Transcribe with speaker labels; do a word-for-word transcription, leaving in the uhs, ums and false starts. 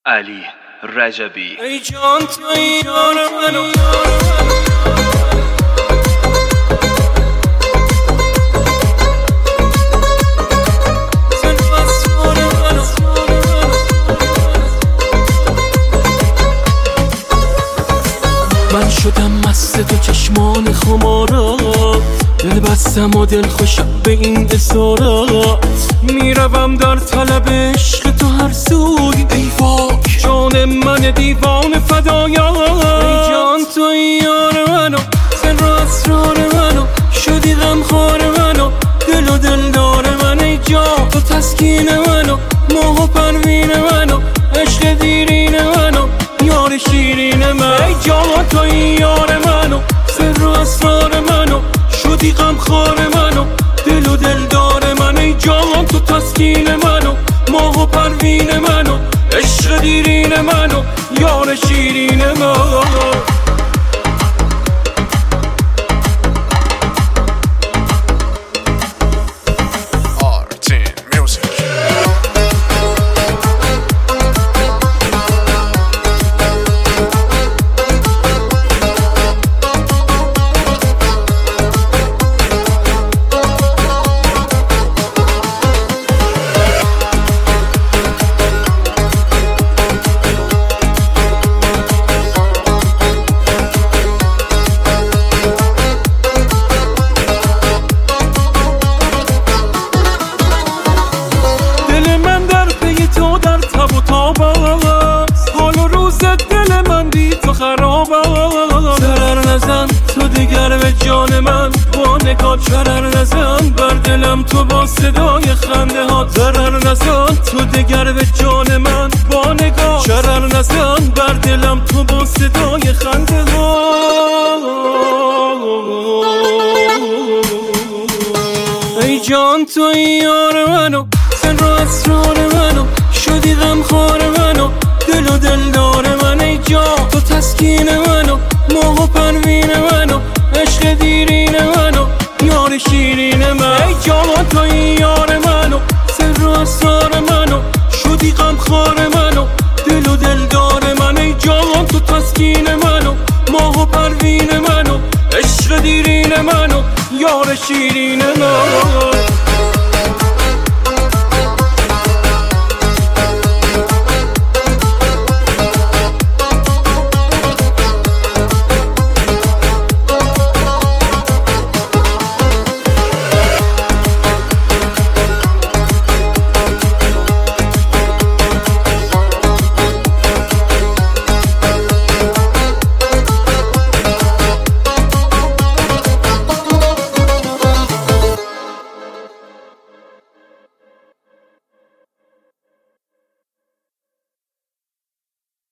Speaker 1: علی رجبی.
Speaker 2: ای جان تو یار منو من شدم مست تو چشمان خمارات، دل بستم و دل خوشم به این اسارات. میروم در طلب عشق تو هر سودی، ای واک جان من دیوان فدایات. ای جان تو یار منو، سر و اسرار منو، شدی غمخوار منو، دل و دلدار من. ای جان تو تسکین منو، ماه و پروین منو، عشق دیرین منو، یار شیرین من. ای جان تو یار منو، سر و اسرار منو، شدی غمخوار منو، دل و دلدار من. ای جان تو تسکین منو، ماه و پروین منو، عشق دیرین منو، یار شیرین من. حال و روز دل من بی تو خراب است. ضرر نزن تو دیگر به جان من، با نگاه ضرر نزن بر دلم تو با صدای خنده ها. ضرر نزن تو دیگر به جان من، با نگاه ضرر نزن بر دلم تو با صدای خنده ها. ای جان تو یار منو، سر و اسرار منو، شدی غمخوار منو، دل و دلدار من. ای جان تو تسکین منو، ماه و پروین منو، عشق دیرین منو، یار شیرین من. ای جان تو یار منو، سر و اسرار منو، شدی غمخوار منو، دل و دلدار من. ای جان تو تسکین منو، ماه و پروین منو، عشق دیرین منو، یار شیرین من.